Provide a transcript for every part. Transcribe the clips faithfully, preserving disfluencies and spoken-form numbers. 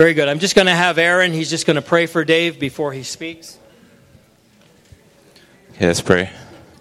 Very good. I'm just going to have Aaron, he's just going to pray for Dave before he speaks. Okay, let's pray.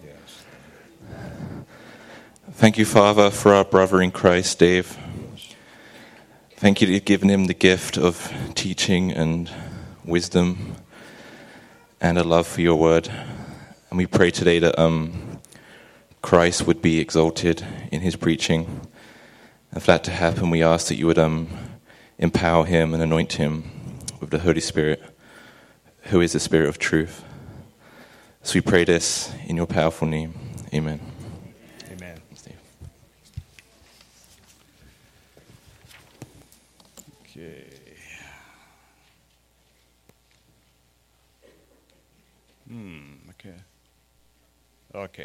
Thank you, Father, for our brother in Christ, Dave. Thank you that you've given him the gift of teaching and wisdom and a love for your word. And we pray today that um, Christ would be exalted in his preaching. And for that to happen, we ask that you would um, empower him and anoint him with the Holy Spirit, who is the Spirit of truth. So we pray this in your powerful name. Amen. Amen. Steve. Okay. Hmm, okay. Okay.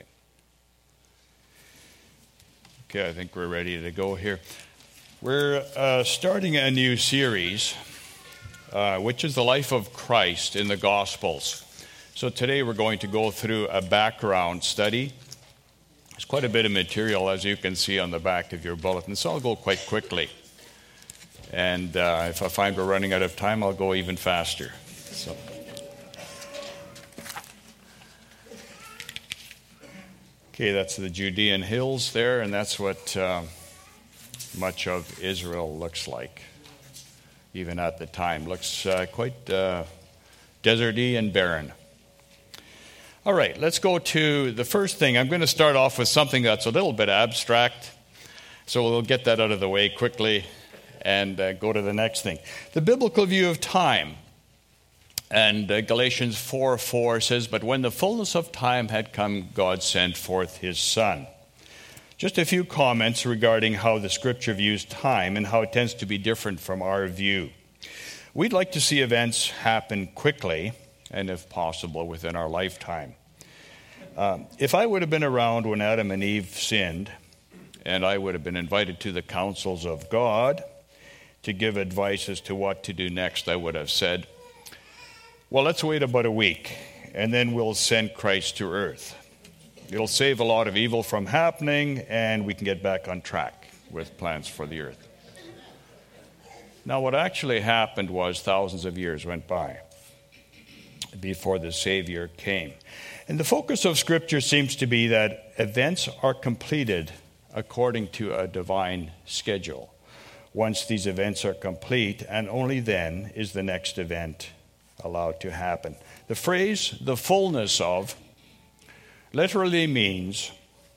Okay, I think we're ready to go here. We're uh, starting a new series, uh, which is the life of Christ in the Gospels. So today we're going to go through a background study. There's quite a bit of material, as you can see on the back of your bulletin, so I'll go quite quickly. And uh, if I find we're running out of time, I'll go even faster. So. Okay, that's the Judean hills there, and that's what uh, much of Israel looks like, even at the time. Looks uh, quite uh, deserty and barren. All right, let's go to the first thing. I'm going to start off with something that's a little bit abstract, so we'll get that out of the way quickly and uh, go to the next thing. The biblical view of time. And uh, Galatians four four says, "But when the fullness of time had come, God sent forth his Son." Just a few comments regarding how the Scripture views time and how it tends to be different from our view. We'd like to see events happen quickly and, if possible, within our lifetime. Uh, if I would have been around when Adam and Eve sinned, and I would have been invited to the councils of God to give advice as to what to do next, I would have said, well, let's wait about a week, and then we'll send Christ to earth. It'll save a lot of evil from happening, and we can get back on track with plans for the earth. Now, what actually happened was thousands of years went by before the Savior came. And the focus of Scripture seems to be that events are completed according to a divine schedule. Once these events are complete, and only then is the next event allowed to happen. The phrase, the fullness of, literally means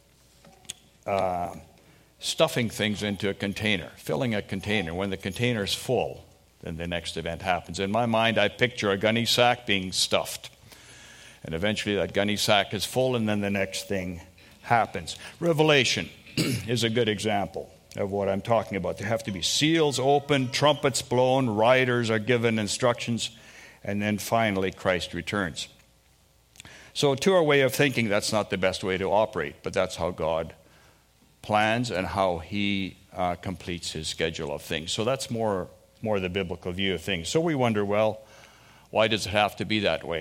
uh, stuffing things into a container, filling a container. When the container is full, then the next event happens. In my mind, I picture a gunny sack being stuffed. And eventually that gunny sack is full, and then the next thing happens. Revelation is a good example of what I'm talking about. There have to be seals opened, trumpets blown, riders are given instructions, and then finally Christ returns. So to our way of thinking, that's not the best way to operate, but that's how God plans and how he uh, completes his schedule of things. So that's more, more the biblical view of things. So we wonder, well, why does it have to be that way?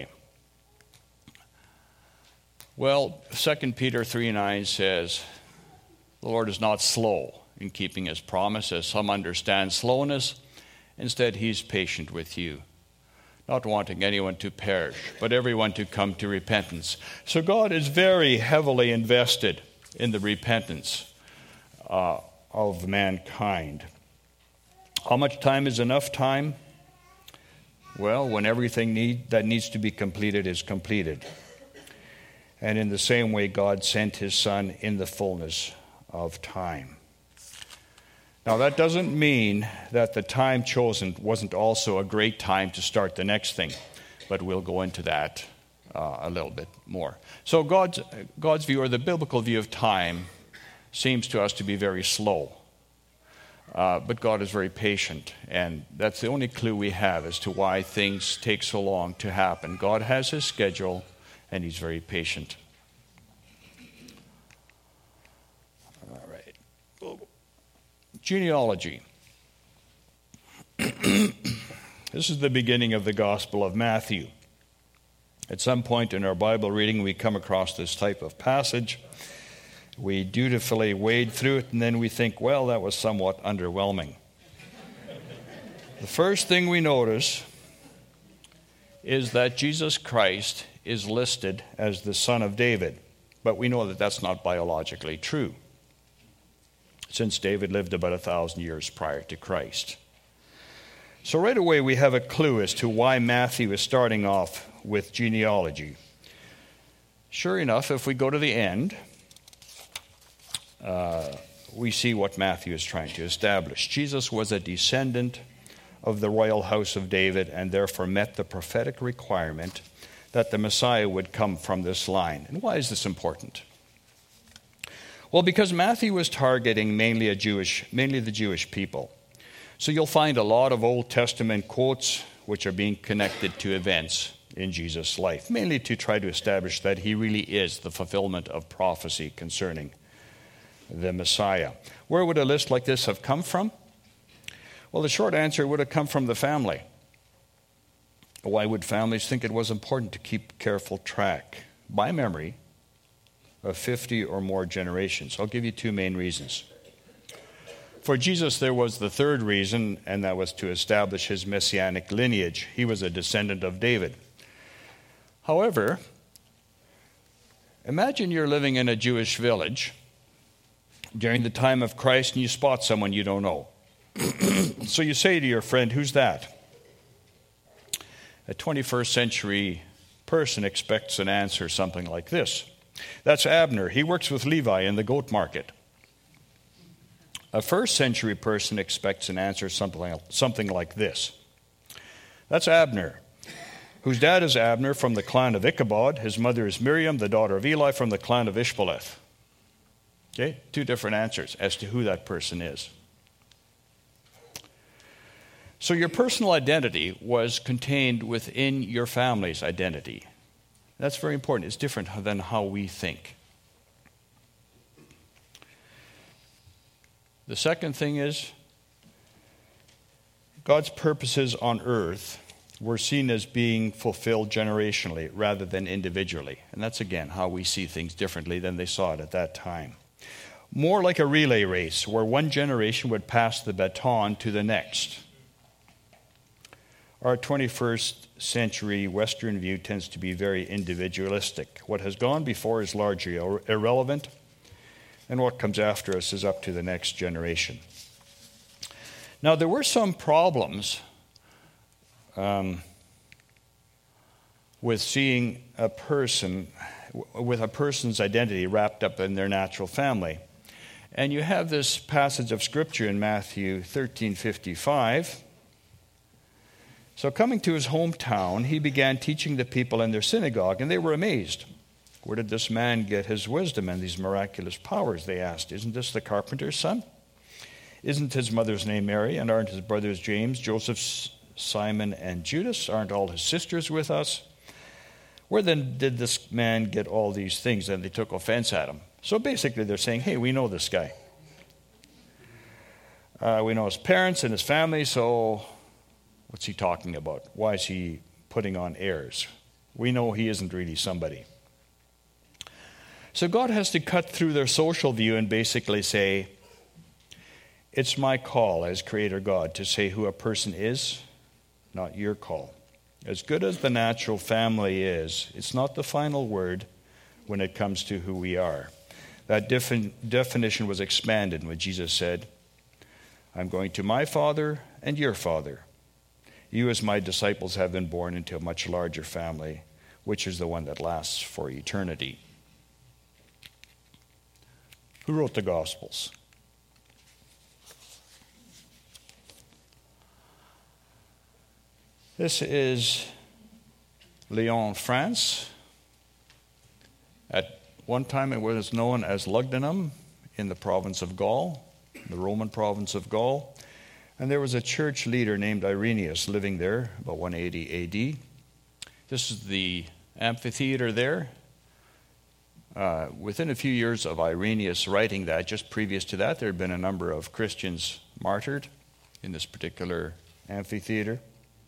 Well, Second Peter three nine says, the Lord is not slow in keeping his promise, as some understand slowness. Instead, he's patient with you, not wanting anyone to perish, but everyone to come to repentance. So God is very heavily invested in the repentance uh, of mankind. How much time is enough time? Well, when everything need, that needs to be completed is completed. And in the same way, God sent his Son in the fullness of time. Now, that doesn't mean that the time chosen wasn't also a great time to start the next thing, but we'll go into that uh, a little bit more. So God's, God's view, or the biblical view of time, seems to us to be very slow. Uh, but God is very patient, and that's the only clue we have as to why things take so long to happen. God has his schedule, and he's very patient. Genealogy. This is the beginning of the Gospel of Matthew. At some point in our Bible reading, we come across this type of passage. We dutifully wade through it, and then we think, well, that was somewhat underwhelming. The first thing we notice is that Jesus Christ is listed as the Son of David. But we know that that's not biologically true, since David lived about a thousand years prior to Christ. So right away we have a clue as to why Matthew is starting off with genealogy. Sure enough, if we go to the end, uh, we see what Matthew is trying to establish. Jesus was a descendant of the royal house of David and therefore met the prophetic requirement that the Messiah would come from this line. And why is this important? Well, because Matthew was targeting mainly a Jewish, mainly the Jewish people. So you'll find a lot of Old Testament quotes which are being connected to events in Jesus' life, mainly to try to establish that he really is the fulfillment of prophecy concerning the Messiah. Where would a list like this have come from? Well, the short answer would have come from the family. Why would families think it was important to keep careful track, by memory, of fifty or more generations? I'll give you two main reasons. For Jesus, there was the third reason, and that was to establish his messianic lineage. He was a descendant of David. However, imagine you're living in a Jewish village during the time of Christ and you spot someone you don't know. So you say to your friend, "Who's that?" A twenty-first century person expects an answer something like this: "That's Abner. He works with Levi in the goat market." A first century person expects an answer something, something like this: "That's Abner, whose dad is Abner from the clan of Ichabod. His mother is Miriam, the daughter of Eli from the clan of Ishboleth." Okay, two different answers as to who that person is. So your personal identity was contained within your family's identity. That's very important. It's different than how we think. The second thing is, God's purposes on earth were seen as being fulfilled generationally rather than individually. And that's, again, how we see things differently than they saw it at that time. More like a relay race where one generation would pass the baton to the next. Our twenty-first century Western view tends to be very individualistic. What has gone before is largely irrelevant, and what comes after us is up to the next generation. Now, there were some problems um, with seeing a person, with a person's identity wrapped up in their natural family. And you have this passage of Scripture in Matthew thirteen fifty-five. So coming to his hometown, he began teaching the people in their synagogue, and they were amazed. "Where did this man get his wisdom and these miraculous powers?" they asked. "Isn't this the carpenter's son? Isn't his mother's name Mary? And aren't his brothers James, Joseph, Simon, and Judas? Aren't all his sisters with us? Where then did this man get all these things?" And they took offense at him. So basically they're saying, "Hey, we know this guy. Uh, we know his parents and his family, so what's he talking about? Why is he putting on airs? We know he isn't really somebody." So God has to cut through their social view and basically say, it's my call as Creator God to say who a person is, not your call. As good as the natural family is, it's not the final word when it comes to who we are. That defin- definition was expanded when Jesus said, "I'm going to my Father and your Father. You as my disciples have been born into a much larger family, which is the one that lasts for eternity." Who wrote the Gospels? This is Lyon, France. At one time it was known as Lugdunum in the province of Gaul, the Roman province of Gaul. And there was a church leader named Irenaeus living there about one eighty A D. This is the amphitheater there. Uh, within a few years of Irenaeus writing that, just previous to that, there had been a number of Christians martyred in this particular amphitheater.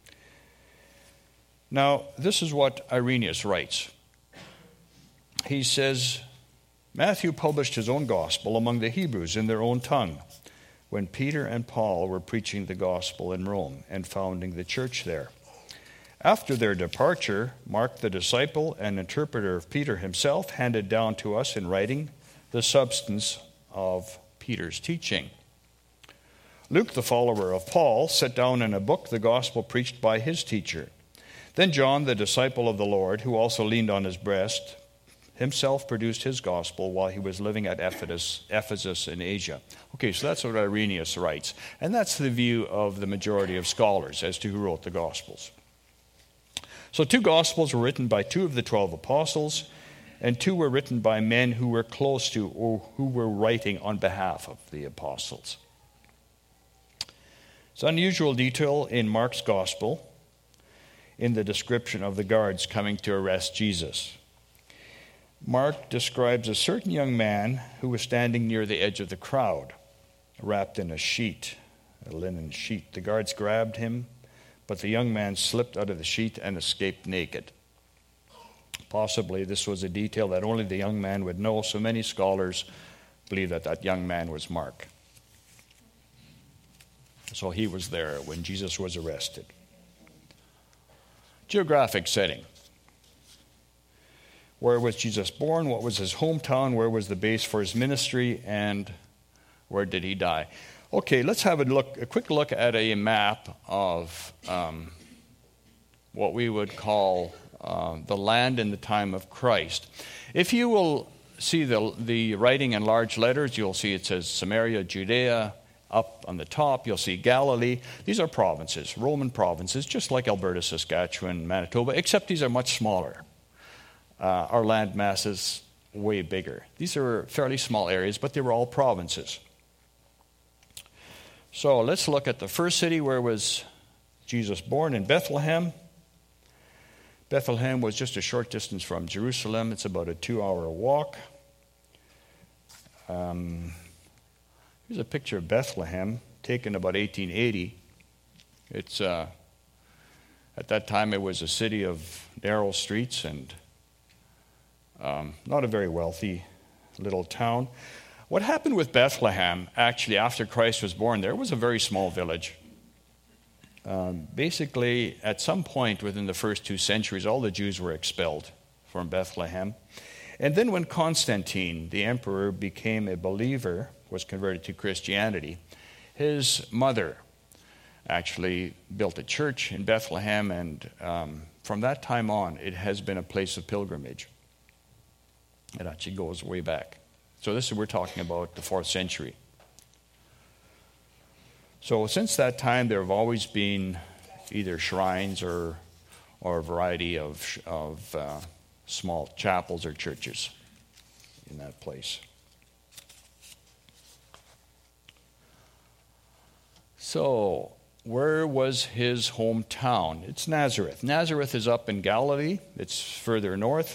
Now, this is what Irenaeus writes. He says, "Matthew published his own gospel among the Hebrews in their own tongue. when Peter and Paul were preaching the gospel in Rome and founding the church there. After their departure, Mark, the disciple and interpreter of Peter himself, handed down to us in writing the substance of Peter's teaching. Luke, the follower of Paul, set down in a book the gospel preached by his teacher. Then John, the disciple of the Lord, who also leaned on his breast, himself produced his gospel while he was living at Ephesus, Ephesus in Asia. Okay, so that's what Irenaeus writes. And that's the view of the majority of scholars as to who wrote the gospels. So two gospels were written by two of the twelve apostles, and two were written by men who were close to or who were writing on behalf of the apostles. It's an unusual detail in Mark's gospel in the description of the guards coming to arrest Jesus. Mark describes a certain young man who was standing near the edge of the crowd, wrapped in a sheet, a linen sheet. The guards grabbed him, but the young man slipped out of the sheet and escaped naked. Possibly this was a detail that only the young man would know, so many scholars believe that that young man was Mark. So he was there when Jesus was arrested. Geographic setting. Where was Jesus born? What was his hometown? Where was the base for his ministry? And where did he die? Okay, let's have a look, a quick look at a map of um, what we would call uh, the land in the time of Christ. If you will see the, the writing in large letters, you'll see it says Samaria, Judea. Up on the top, you'll see Galilee. These are provinces, Roman provinces, just like Alberta, Saskatchewan, Manitoba, except these are much smaller. Uh, our land mass is way bigger. These are fairly small areas, but they were all provinces. So let's look at the first city. Where was Jesus born? In Bethlehem. Bethlehem was just a short distance from Jerusalem. It's about a two-hour walk. Um... Here's a picture of Bethlehem, taken about eighteen eighty. It's uh, at that time it was a city of narrow streets and um, not a very wealthy little town. What happened with Bethlehem, actually, after Christ was born there, was a very small village. Um, basically, at some point within the first two centuries, all the Jews were expelled from Bethlehem. And then when Constantine, the emperor, became a believer, was converted to Christianity, his mother actually built a church in Bethlehem, and um, from that time on, it has been a place of pilgrimage. It actually goes way back. So this is, we're talking about the fourth century. So since that time, there have always been either shrines or or a variety of, of uh, small chapels or churches in that place. So, where was his hometown? It's Nazareth. Nazareth is up in Galilee. It's further north.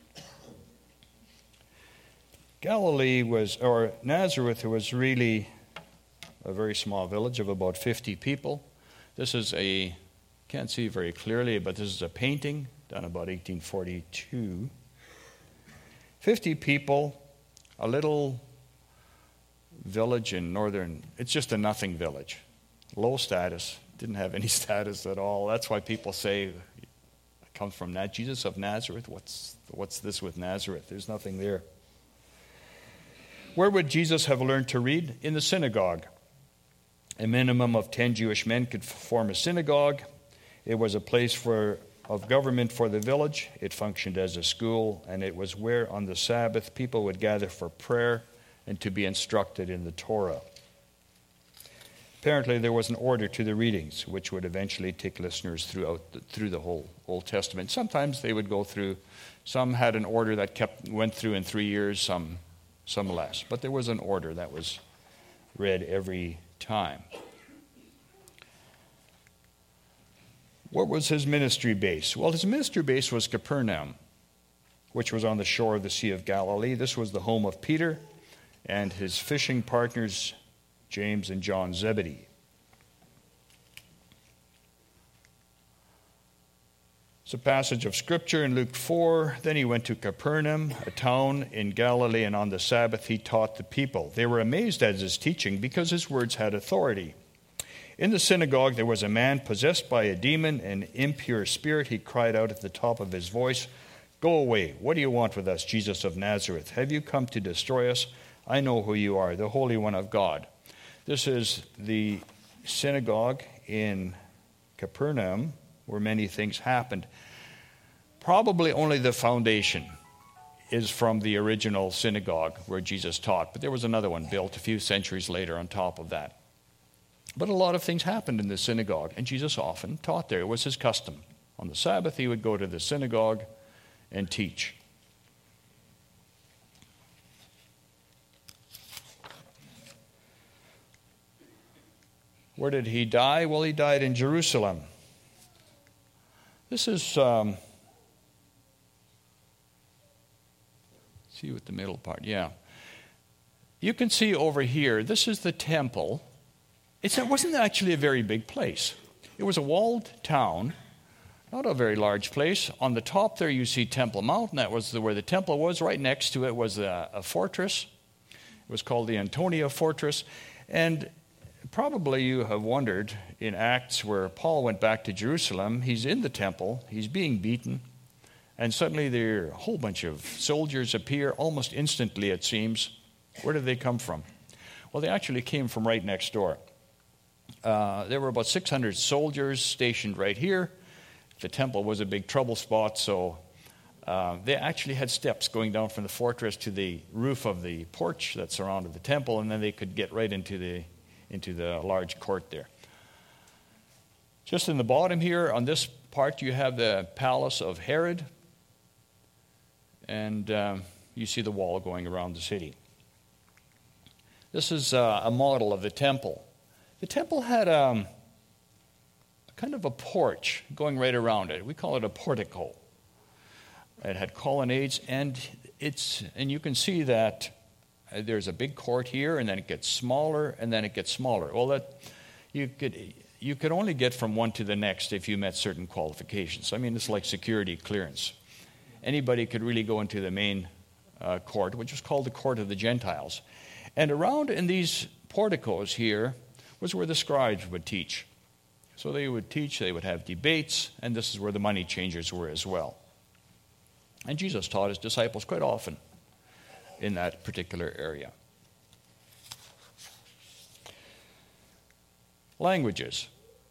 Galilee was, or Nazareth was really a very small village of about fifty people. This is a, can't see very clearly, but this is a painting done about eighteen forty-two. fifty people, a little village in northern, it's just a nothing village. Low status, didn't have any status at all. That's why people say, it comes from that Jesus of Nazareth. What's, what's this with Nazareth? There's nothing there. Where would Jesus have learned to read? In the synagogue. A minimum of ten Jewish men could form a synagogue. It was a place for, of government for the village. It functioned as a school, and it was where on the Sabbath people would gather for prayer and to be instructed in the Torah. Apparently, there was an order to the readings, which would eventually take listeners throughout the, through the whole Old Testament. Sometimes they would go through, some had an order that kept went through in three years, some, some less. But there was an order that was read every time. What was his ministry base? Well, his ministry base was Capernaum, which was on the shore of the Sea of Galilee. This was the home of Peter and his fishing partners, James and John Zebedee. It's a passage of Scripture in Luke four. Then he went to Capernaum, a town in Galilee, and on the Sabbath he taught the people. They were amazed at his teaching because his words had authority. In the synagogue there was a man possessed by a demon, an impure spirit. He cried out at the top of his voice, "Go away! What do you want with us, Jesus of Nazareth? Have you come to destroy us? I know who you are, the Holy One of God." This is the synagogue in Capernaum where many things happened. Probably only the foundation is from the original synagogue where Jesus taught, but there was another one built a few centuries later on top of that. But a lot of things happened in the synagogue, and Jesus often taught there. It was his custom. On the Sabbath, he would go to the synagogue and teach. Where did he die? Well, he died in Jerusalem. This is, um, see with the middle part, yeah. You can see over here, this is the temple. It's, it wasn't actually a very big place. It was a walled town, not a very large place. On the top there you see Temple Mount, and that was the, where the temple was. Right next to it was a, a fortress. It was called the Antonia Fortress. And probably you have wondered in Acts where Paul went back to Jerusalem, he's in the temple, he's being beaten, and suddenly there are a whole bunch of soldiers appear almost instantly, it seems. Where did they come from? Well, they actually came from right next door. Uh, there were about six hundred soldiers stationed right here. The temple was a big trouble spot, so uh, they actually had steps going down from the fortress to the roof of the porch that surrounded the temple, and then they could get right into the into the large court there. Just in the bottom here, on this part, you have the palace of Herod, and um, you see the wall going around the city. This is uh, a model of the temple. The temple had um, kind of a porch going right around it. We call it a portico. It had colonnades, and it's and you can see that there's a big court here, and then it gets smaller, and then it gets smaller. Well, that you could you could only get from one to the next if you met certain qualifications. I mean, it's like security clearance. Anybody could really go into the main uh, court, which was called the Court of the Gentiles. And around in these porticos here was where the scribes would teach. So they would teach, they would have debates, and this is where the money changers were as well. And Jesus taught his disciples quite often in that particular area. Languages.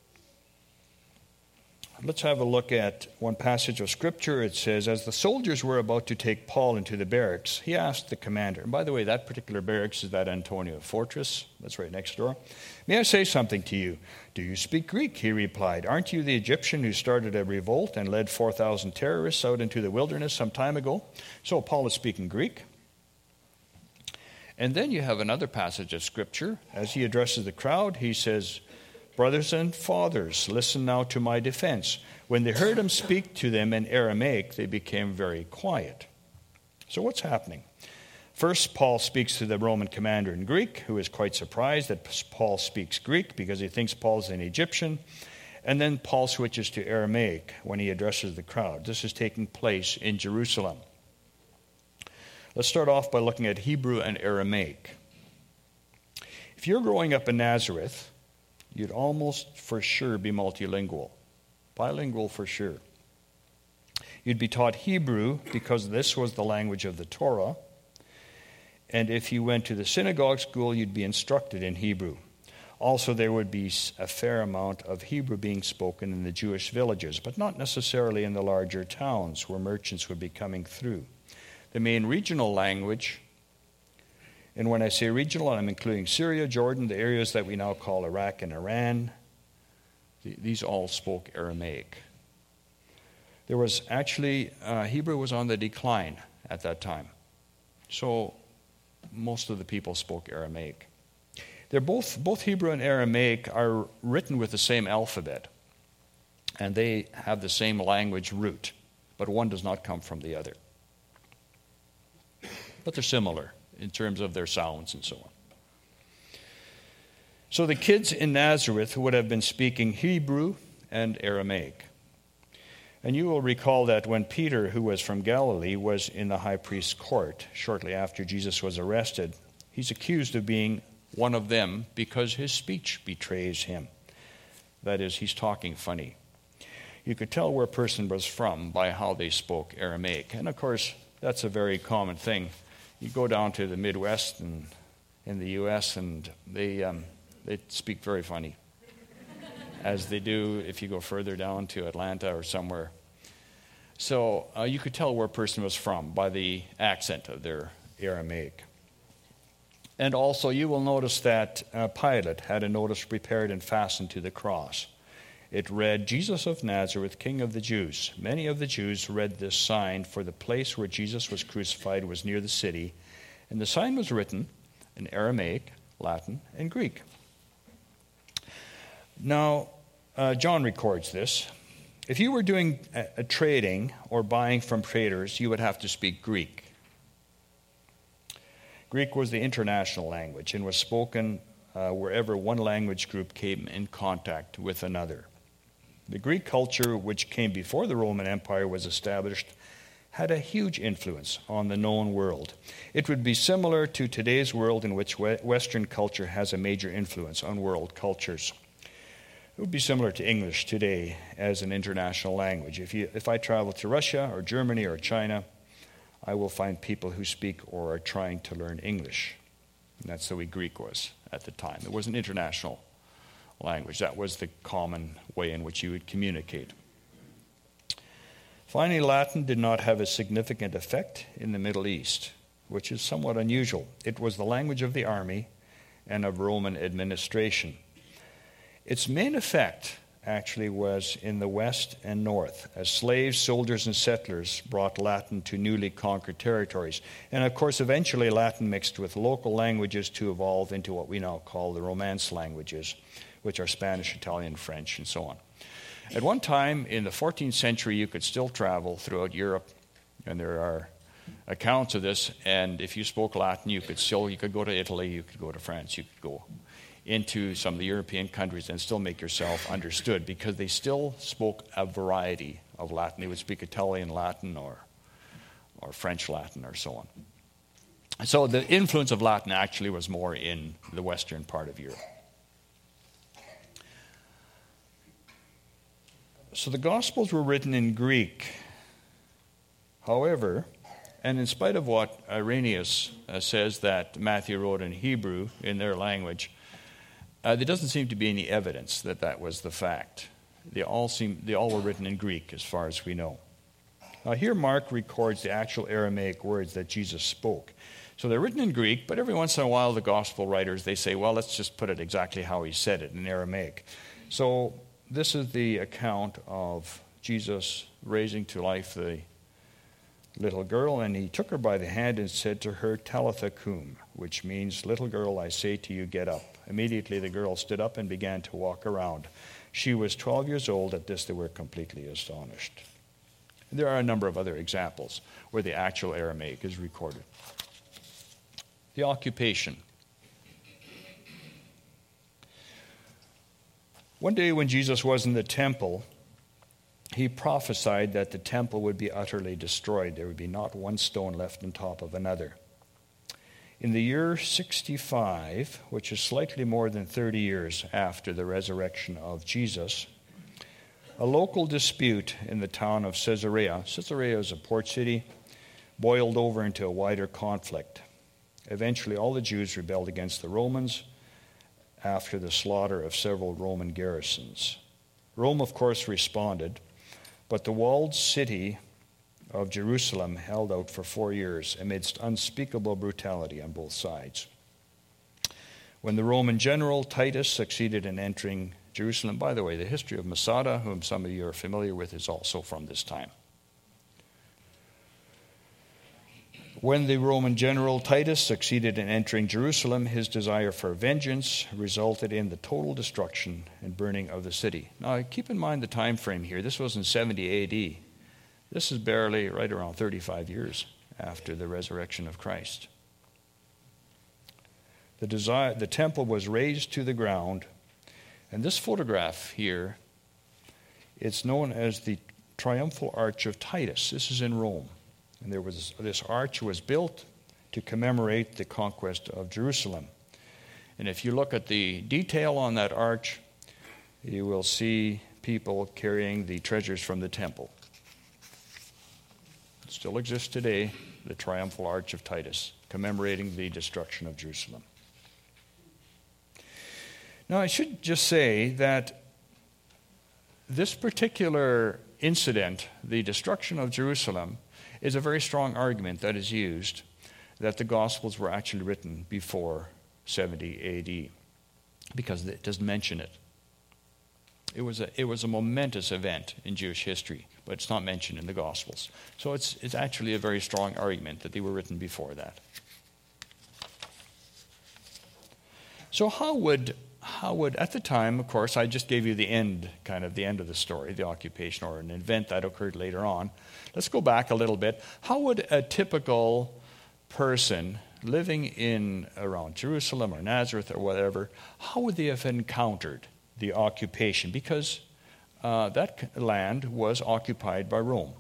Let's have a look at one passage of Scripture. It says, as the soldiers were about to take Paul into the barracks, he asked the commander, and by the way, that particular barracks is that Antonia Fortress. That's right next door. May I say something to you? Do you speak Greek? He replied. Aren't you the Egyptian who started a revolt and led four thousand terrorists out into the wilderness some time ago? So Paul is speaking Greek. And then you have another passage of Scripture. As he addresses the crowd, he says, brothers and fathers, listen now to my defense. When they heard him speak to them in Aramaic, they became very quiet. So what's happening? First, Paul speaks to the Roman commander in Greek, who is quite surprised that Paul speaks Greek because he thinks Paul's an Egyptian. And then Paul switches to Aramaic when he addresses the crowd. This is taking place in Jerusalem. Let's start off by looking at Hebrew and Aramaic. If you're growing up in Nazareth, you'd almost for sure be multilingual, bilingual for sure. You'd be taught Hebrew because this was the language of the Torah. And if you went to the synagogue school, you'd be instructed in Hebrew. Also, there would be a fair amount of Hebrew being spoken in the Jewish villages, but not necessarily in the larger towns where merchants would be coming through. The main regional language, and when I say regional, I'm including Syria, Jordan, the areas that we now call Iraq and Iran. These all spoke Aramaic. There was actually, uh, Hebrew was on the decline at that time. So most of the people spoke Aramaic. They're both, both Hebrew and Aramaic are written with the same alphabet. And they have the same language root. But one does not come from the other. But they're similar in terms of their sounds and so on. So the kids in Nazareth would have been speaking Hebrew and Aramaic. And you will recall that when Peter, who was from Galilee, was in the high priest's court shortly after Jesus was arrested, he's accused of being one of them because his speech betrays him. That is, he's talking funny. You could tell where a person was from by how they spoke Aramaic. And of course, that's a very common thing. You go down to the Midwest and in the U S and they um, they speak very funny, as they do if you go further down to Atlanta or somewhere. So uh, you could tell where a person was from by the accent of their Aramaic. And also you will notice that uh, Pilate had a notice prepared and fastened to the cross. It read, "Jesus of Nazareth, King of the Jews." Many of the Jews read this sign, for the place where Jesus was crucified was near the city, and the sign was written in Aramaic, Latin, and Greek. Now, uh, John records this. If you were doing a, a trading or buying from traders, you would have to speak Greek. Greek was the international language and was spoken uh, wherever one language group came in contact with another. The Greek culture, which came before the Roman Empire was established, had a huge influence on the known world. It would be similar to today's world, in which Western culture has a major influence on world cultures. It would be similar to English today as an international language. If you, if I travel to Russia or Germany or China, I will find people who speak or are trying to learn English. And that's the way Greek was at the time. It was an international language. That was the common way in which you would communicate. Finally, Latin did not have a significant effect in the Middle East, which is somewhat unusual. It was the language of the army and of Roman administration. Its main effect actually was in the west and north, as slaves, soldiers, and settlers brought Latin to newly conquered territories. And of course, eventually Latin mixed with local languages to evolve into what we now call the Romance languages, which are Spanish, Italian, French, and so on. At one time in the fourteenth century, you could still travel throughout Europe, and there are accounts of this. And if you spoke Latin, you could still you could go to Italy, you could go to France, you could go into some of the European countries and still make yourself understood, because they still spoke a variety of Latin. They would speak Italian Latin or or French Latin or so on. So the influence of Latin actually was more in the western part of Europe. So the Gospels were written in Greek. However, and in spite of what Irenaeus uh, says that Matthew wrote in Hebrew in their language, uh, there doesn't seem to be any evidence that that was the fact. They all seem they all were written in Greek, as far as we know. Now here Mark records the actual Aramaic words that Jesus spoke. So they're written in Greek, but every once in a while the Gospel writers, they say, well, let's just put it exactly how he said it in Aramaic. So this is the account of Jesus raising to life the little girl, and he took her by the hand and said to her, Talitha cum, which means, little girl, I say to you, get up. Immediately the girl stood up and began to walk around. She was twelve years old. At this they were completely astonished. There are a number of other examples where the actual Aramaic is recorded. The occupation. One day when Jesus was in the temple, he prophesied that the temple would be utterly destroyed. There would be not one stone left on top of another. In the year sixty-five, which is slightly more than thirty years after the resurrection of Jesus, a local dispute in the town of Caesarea, Caesarea is a port city, boiled over into a wider conflict. Eventually, all the Jews rebelled against the Romans after the slaughter of several Roman garrisons. Rome, of course, responded, but the walled city of Jerusalem held out for four years amidst unspeakable brutality on both sides. When the Roman general Titus succeeded in entering Jerusalem, by the way, the history of Masada, whom some of you are familiar with, is also from this time. When the Roman general Titus succeeded in entering Jerusalem, his desire for vengeance resulted in the total destruction and burning of the city. Now, keep in mind the time frame here. This was in seventy A D. This is barely right around thirty-five years after the resurrection of Christ. The, desire, the temple was razed to the ground, and this photograph here, it's known as the triumphal arch of Titus. This is in Rome. And there was this arch was built to commemorate the conquest of Jerusalem. And if you look at the detail on that arch, you will see people carrying the treasures from the temple. It still exists today, the triumphal arch of Titus, commemorating the destruction of Jerusalem. Now, I should just say that this particular incident, the destruction of Jerusalem, is a very strong argument that is used that the Gospels were actually written before seventy A D, because it doesn't mention it. It was a, it was a momentous event in Jewish history, but it's not mentioned in the Gospels. So it's, it's actually a very strong argument that they were written before that. So how would, how would, at the time, of course, I just gave you the end, kind of the end of the story, the occupation or an event that occurred later on. Let's go back a little bit. How would a typical person living in around Jerusalem or Nazareth or whatever, how would they have encountered the occupation? Because uh, that land was occupied by Rome.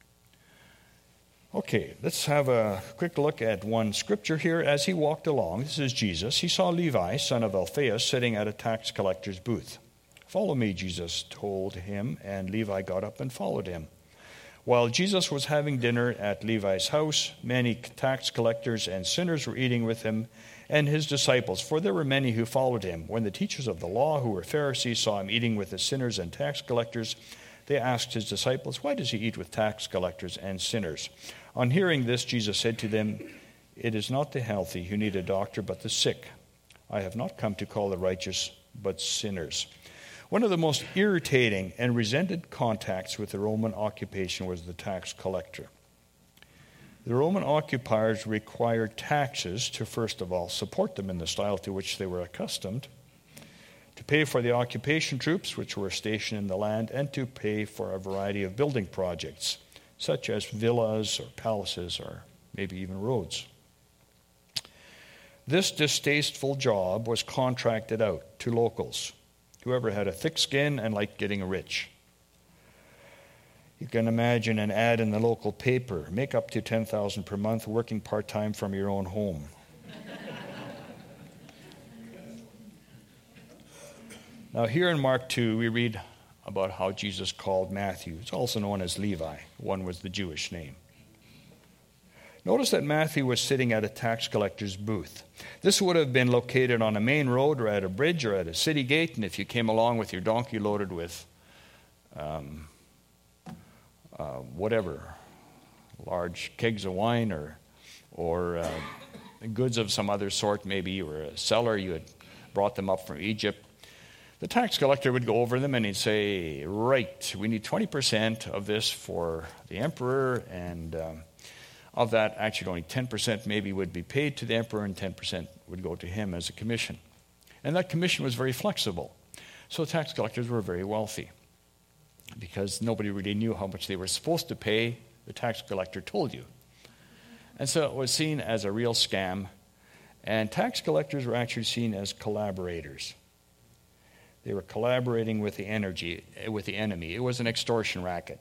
Okay, let's have a quick look at one scripture here. As he walked along, this is Jesus, he saw Levi, son of Alphaeus, sitting at a tax collector's booth. "Follow me," Jesus told him, and Levi got up and followed him. While Jesus was having dinner at Levi's house, many tax collectors and sinners were eating with him and his disciples, for there were many who followed him. When the teachers of the law, who were Pharisees, saw him eating with the sinners and tax collectors, they asked his disciples, "Why does he eat with tax collectors and sinners?" On hearing this, Jesus said to them, "It is not the healthy who need a doctor, but the sick. I have not come to call the righteous, but sinners." One of the most irritating and resented contacts with the Roman occupation was the tax collector. The Roman occupiers required taxes to, first of all, support them in the style to which they were accustomed, to pay for the occupation troops which were stationed in the land, and to pay for a variety of building projects, such as villas or palaces or maybe even roads. This distasteful job was contracted out to locals, whoever had a thick skin and liked getting rich. You can imagine an ad in the local paper: make up to ten thousand dollars per month working part-time from your own home. Now here in Mark two, we read about how Jesus called Matthew. It's also known as Levi. One was the Jewish name. Notice that Matthew was sitting at a tax collector's booth. This would have been located on a main road or at a bridge or at a city gate, and if you came along with your donkey loaded with um, uh, whatever, large kegs of wine or, or uh, goods of some other sort, maybe you were a seller, you had brought them up from Egypt, the tax collector would go over them and he'd say, "Right, we need twenty percent of this for the emperor, and um, of that, actually only ten percent maybe would be paid to the emperor and ten percent would go to him as a commission." And that commission was very flexible. So tax collectors were very wealthy because nobody really knew how much they were supposed to pay. The tax collector told you. And so it was seen as a real scam. And tax collectors were actually seen as collaborators. They were collaborating with the energy, with the enemy. It was an extortion racket.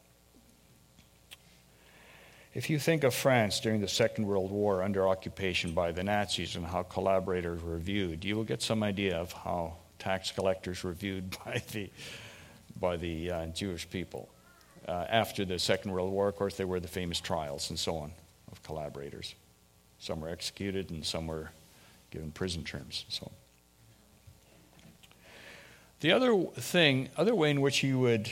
If you think of France during the Second World War under occupation by the Nazis and how collaborators were viewed, you will get some idea of how tax collectors were viewed by the, by the uh, Jewish people. Uh, after the Second World War, of course, there were the famous trials and so on of collaborators. Some were executed and some were given prison terms and so on. The other thing, other way in which you would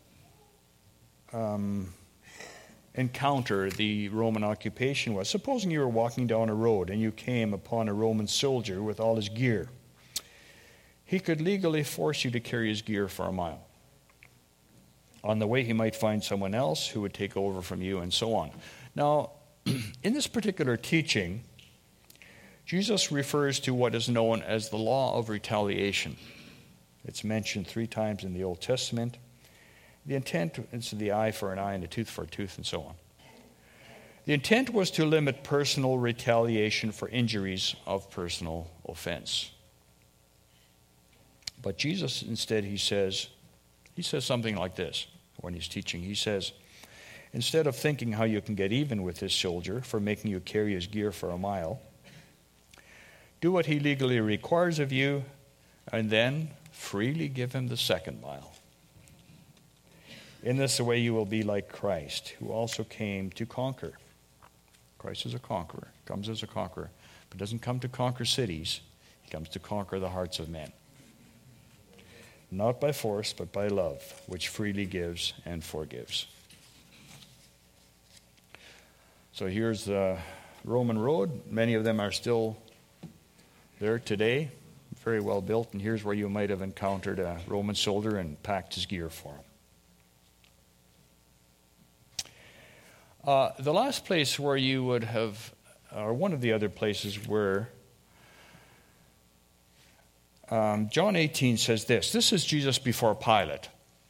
um, encounter the Roman occupation was, supposing you were walking down a road and you came upon a Roman soldier with all his gear. He could legally force you to carry his gear for a mile. On the way, he might find someone else who would take over from you and so on. Now, in this particular teaching, Jesus refers to what is known as the law of retaliation. It's mentioned three times in the Old Testament. The intent is the eye for an eye and a tooth for a tooth and so on. The intent was to limit personal retaliation for injuries of personal offense. But Jesus instead, he says, he says something like this. when he's teaching. He says, instead of thinking how you can get even with this soldier for making you carry his gear for a mile, do what he legally requires of you, and then freely give him the second mile. In this way you will be like Christ, who also came to conquer. Christ is a conqueror, comes as a conqueror, but doesn't come to conquer cities. He comes to conquer the hearts of men. Not by force, but by love, which freely gives and forgives. So here's the Roman road. Many of them are still there today, very well built, and here's where you might have encountered a Roman soldier and packed his gear for him. Uh, the last place where you would have, or one of the other places where um, John eighteen says this. This is Jesus before Pilate.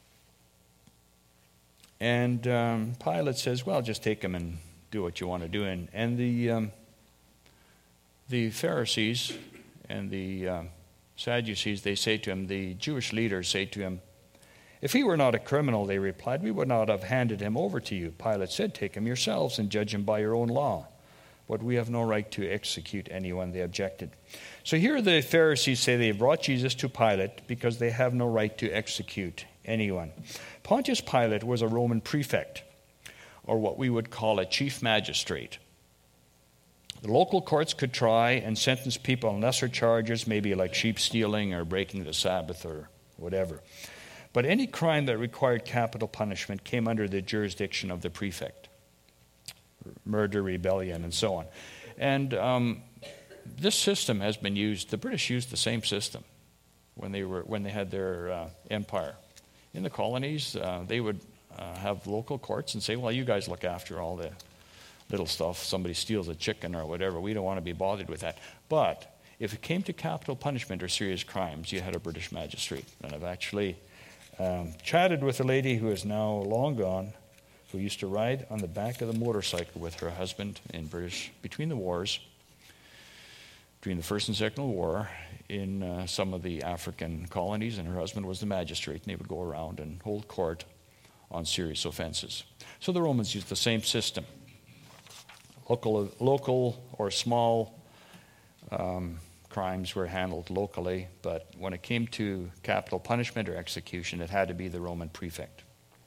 And um, Pilate says, well, just take him and do what you want to do. And, and the, um, the Pharisees and the um, Sadducees, they say to him, the Jewish leaders say to him, if he were not a criminal, they replied, we would not have handed him over to you. Pilate said, take him yourselves and judge him by your own law. But we have no right to execute anyone, they objected. So here the Pharisees say they brought Jesus to Pilate because they have no right to execute anyone. Pontius Pilate was a Roman prefect, or what we would call a chief magistrate. The local courts could try and sentence people on lesser charges, maybe like sheep stealing or breaking the Sabbath or whatever. But any crime that required capital punishment came under the jurisdiction of the prefect. Murder, rebellion, and so on. And um, this system has been used. The British used the same system when they were when they had their uh, empire. In the colonies, uh, they would uh, have local courts and say, well, you guys look after all the little stuff. Somebody steals a chicken or whatever. We don't want to be bothered with that. But if it came to capital punishment or serious crimes, you had a British magistrate. And I've actually um, chatted with a lady who is now long gone, who used to ride on the back of the motorcycle with her husband in British, between the wars, between the First and Second World War, in uh, some of the African colonies, and her husband was the magistrate, and they would go around and hold court on serious offenses. So the Romans used the same system. Local, local or small um, crimes were handled locally, but when it came to capital punishment or execution, it had to be the Roman prefect.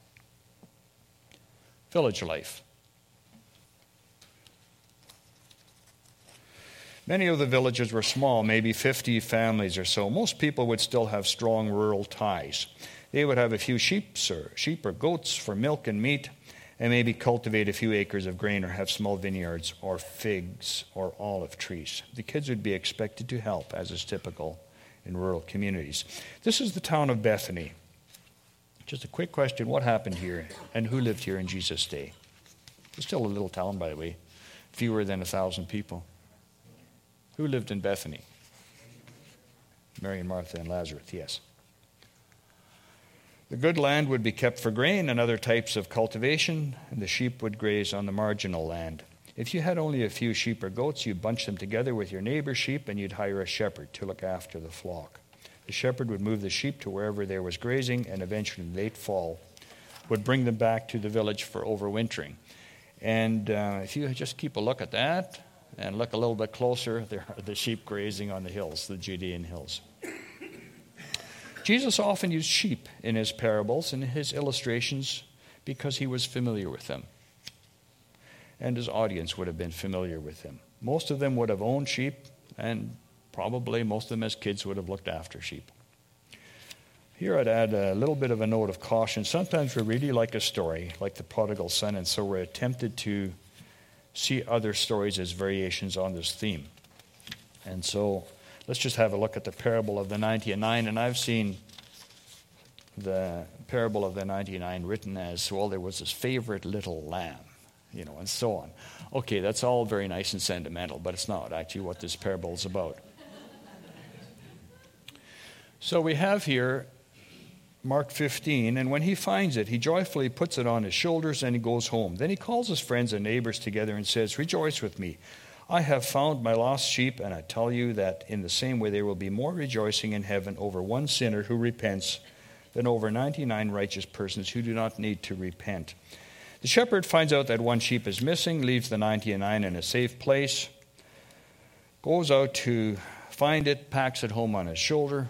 Village life. Many of the villages were small, maybe fifty families or so. Most people would still have strong rural ties. They would have a few sheep or, sheep or goats for milk and meat, and maybe cultivate a few acres of grain or have small vineyards or figs or olive trees. The kids would be expected to help, as is typical in rural communities. This is the town of Bethany. Just a quick question, what happened here and who lived here in Jesus' day? It's still a little town, by the way, fewer than a thousand people. Who lived in Bethany? Mary and Martha and Lazarus, yes. The good land would be kept for grain and other types of cultivation, and the sheep would graze on the marginal land. If you had only a few sheep or goats, you'd bunch them together with your neighbor's sheep, and you'd hire a shepherd to look after the flock. The shepherd would move the sheep to wherever there was grazing, and eventually, in late fall, would bring them back to the village for overwintering. And uh, if you just keep a look at that and look a little bit closer, there are the sheep grazing on the hills, the Judean hills. Jesus often used sheep in his parables and his illustrations because he was familiar with them. And his audience would have been familiar with them. Most of them would have owned sheep, and probably most of them as kids would have looked after sheep. Here I'd add a little bit of a note of caution. Sometimes we really like a story, like the prodigal son, and so we're tempted to see other stories as variations on this theme. And so let's just have a look at the parable of the ninety-nine. And I've seen the parable of the ninety-nine written as, well, there was this favorite little lamb, you know, and so on. Okay, that's all very nice and sentimental, but it's not actually what this parable is about. So we have here Mark fifteen, and when he finds it, he joyfully puts it on his shoulders and he goes home. Then he calls his friends and neighbors together and says, rejoice with me. I have found my lost sheep, and I tell you that in the same way there will be more rejoicing in heaven over one sinner who repents than over ninety-nine righteous persons who do not need to repent. The shepherd finds out that one sheep is missing, leaves the ninety-nine in a safe place, goes out to find it, packs it home on his shoulder,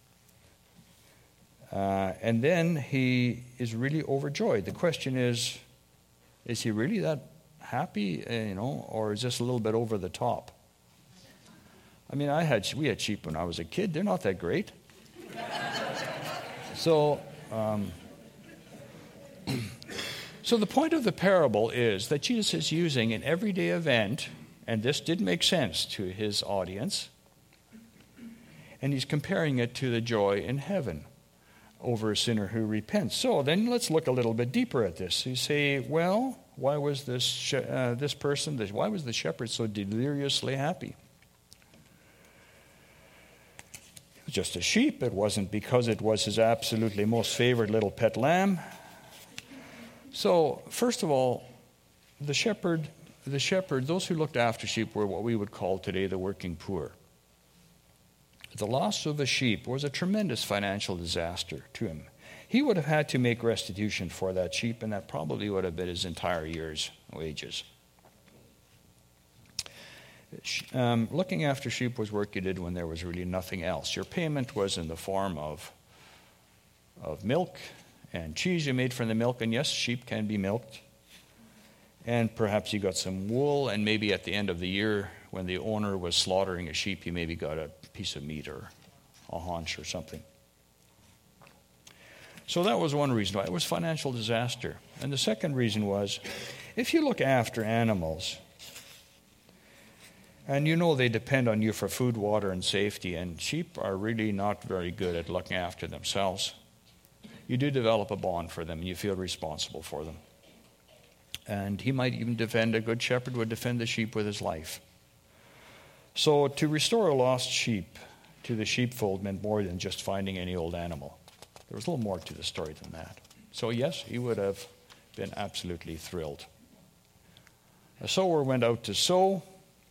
uh, and then he is really overjoyed. The question is, is he really that happy, uh, you know, or is this a little bit over the top? I mean, I had we had sheep when I was a kid. They're not that great. So, um, so the point of the parable is that Jesus is using an everyday event, and this did make sense to his audience, and he's comparing it to the joy in heaven over a sinner who repents. So then let's look a little bit deeper at this. You say, well, why was this sh- uh, this person, this, why was the shepherd so deliriously happy? It was just a sheep. It wasn't because it was his absolutely most favorite little pet lamb. So, first of all, the shepherd, the shepherd, those who looked after sheep were what we would call today the working poor. The loss of a sheep was a tremendous financial disaster to him. He would have had to make restitution for that sheep, and that probably would have been his entire year's wages. Um, looking after sheep was work you did when there was really nothing else. Your payment was in the form of, of milk and cheese you made from the milk, and yes, sheep can be milked. And perhaps you got some wool, and maybe at the end of the year, when the owner was slaughtering a sheep, you maybe got a piece of meat or a haunch or something. So that was one reason why it was financial disaster. And the second reason was, if you look after animals, and you know they depend on you for food, water, and safety, and sheep are really not very good at looking after themselves, you do develop a bond for them, and you feel responsible for them. And he might even defend, a good shepherd would defend the sheep with his life. So to restore a lost sheep to the sheepfold meant more than just finding any old animal. There was a little more to the story than that. So yes, he would have been absolutely thrilled. A sower went out to sow.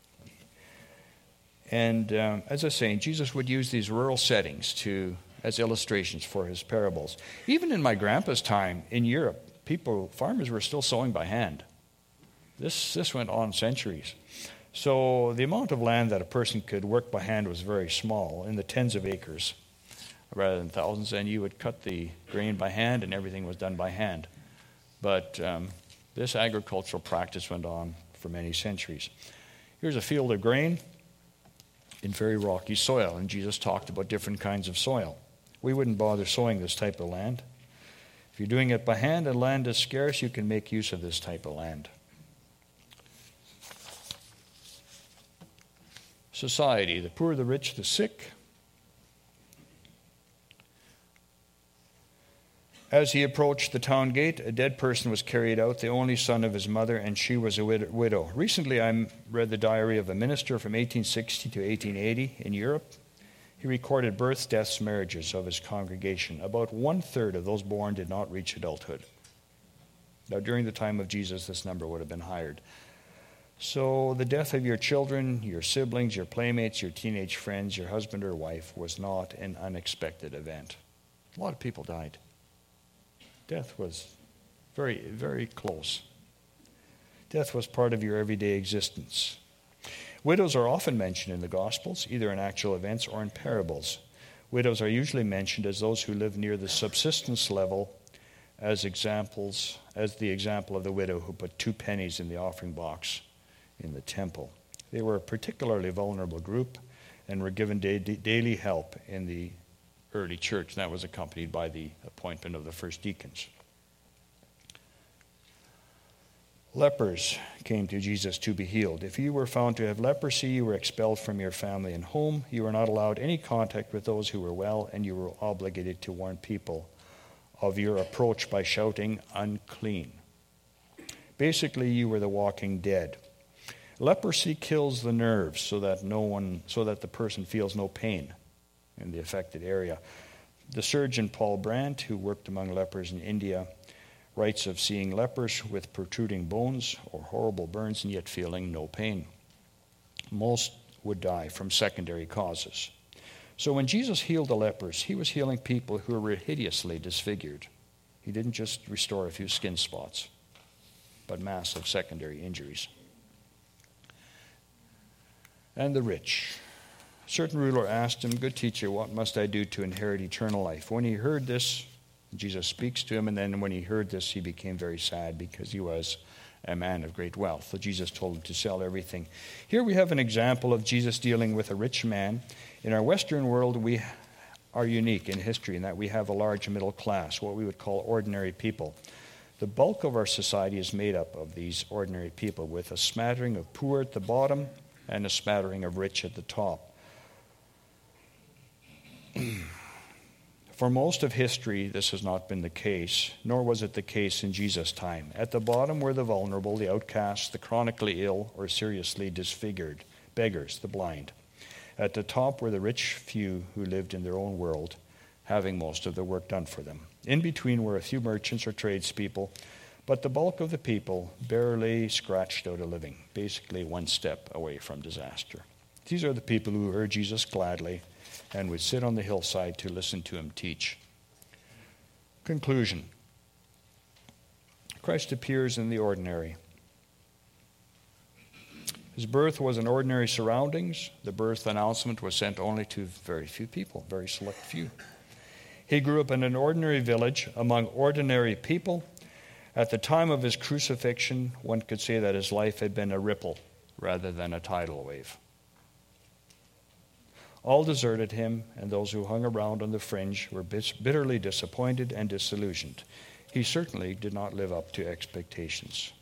And um, as I was saying, Jesus would use these rural settings to as illustrations for his parables. Even in my grandpa's time in Europe, people, farmers were still sowing by hand. This this went on centuries. So the amount of land that a person could work by hand was very small, in the tens of acres rather than thousands, and you would cut the grain by hand and everything was done by hand. But um, this agricultural practice went on for many centuries. Here's a field of grain in very rocky soil, and Jesus talked about different kinds of soil. We wouldn't bother sowing this type of land. If you're doing it by hand and land is scarce, you can make use of this type of land. Society, the poor, the rich, the sick. As he approached the town gate, a dead person was carried out, the only son of his mother, and she was a widow. Recently, I read the diary of a minister from eighteen sixty to eighteen eighty in Europe. He recorded births, deaths, marriages of his congregation. About one-third of those born did not reach adulthood. Now, during the time of Jesus, this number would have been higher. So the death of your children, your siblings, your playmates, your teenage friends, your husband or wife was not an unexpected event. A lot of people died. Death was very, very close. Death was part of your everyday existence. Widows are often mentioned in the Gospels, either in actual events or in parables. Widows are usually mentioned as those who live near the subsistence level, as examples, as the example of the widow who put two pennies in the offering box in the temple. They were a particularly vulnerable group and were given da- daily help in the early church. And that was accompanied by the appointment of the first deacons. Lepers came to Jesus to be healed. If you were found to have leprosy, you were expelled from your family and home. You were not allowed any contact with those who were well, and you were obligated to warn people of your approach by shouting, "Unclean." Basically, you were the walking dead. Leprosy kills the nerves so that no one, so that the person feels no pain in the affected area. The surgeon Paul Brandt, who worked among lepers in India, writes of seeing lepers with protruding bones or horrible burns and yet feeling no pain. Most would die from secondary causes. So when Jesus healed the lepers, he was healing people who were hideously disfigured. He didn't just restore a few skin spots, but massive secondary injuries. And the rich. A certain ruler asked him, "Good teacher, what must I do to inherit eternal life?" When he heard this, Jesus speaks to him, and then when he heard this, he became very sad because he was a man of great wealth. So Jesus told him to sell everything. Here we have an example of Jesus dealing with a rich man. In our Western world, we are unique in history in that we have a large middle class, what we would call ordinary people. The bulk of our society is made up of these ordinary people, with a smattering of poor at the bottom and a smattering of rich at the top. For most of history, this has not been the case, nor was it the case in Jesus' time. At the bottom were the vulnerable, the outcasts, the chronically ill, or seriously disfigured, beggars, the blind. At the top were the rich few who lived in their own world, having most of the work done for them. In between were a few merchants or tradespeople, but the bulk of the people barely scratched out a living, basically one step away from disaster. These are the people who heard Jesus gladly and would sit on the hillside to listen to him teach. Conclusion. Christ appears in the ordinary. His birth was in ordinary surroundings. The birth announcement was sent only to very few people, very select few. He grew up in an ordinary village among ordinary people. At the time of his crucifixion, one could say that his life had been a ripple rather than a tidal wave. All deserted him, and those who hung around on the fringe were bitterly disappointed and disillusioned. He certainly did not live up to expectations.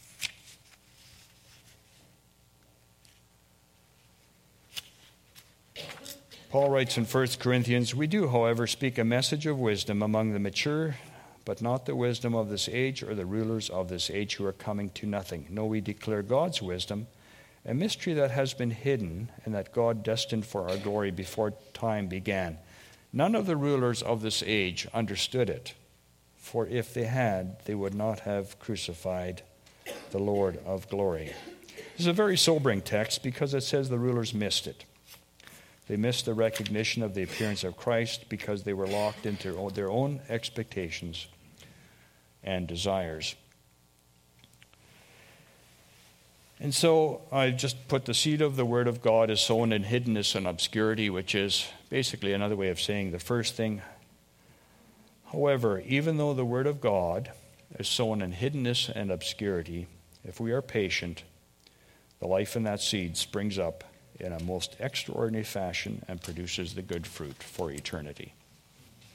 Paul writes in First Corinthians, "We do, however, speak a message of wisdom among the mature, but not the wisdom of this age or the rulers of this age who are coming to nothing. No, we declare God's wisdom, a mystery that has been hidden and that God destined for our glory before time began. None of the rulers of this age understood it, for if they had, they would not have crucified the Lord of glory." This is a very sobering text because it says the rulers missed it. They missed the recognition of the appearance of Christ because they were locked into their own expectations and desires. And so I just put the seed of the Word of God is sown in hiddenness and obscurity, which is basically another way of saying the first thing. However, even though the Word of God is sown in hiddenness and obscurity, if we are patient, the life in that seed springs up in a most extraordinary fashion and produces the good fruit for eternity.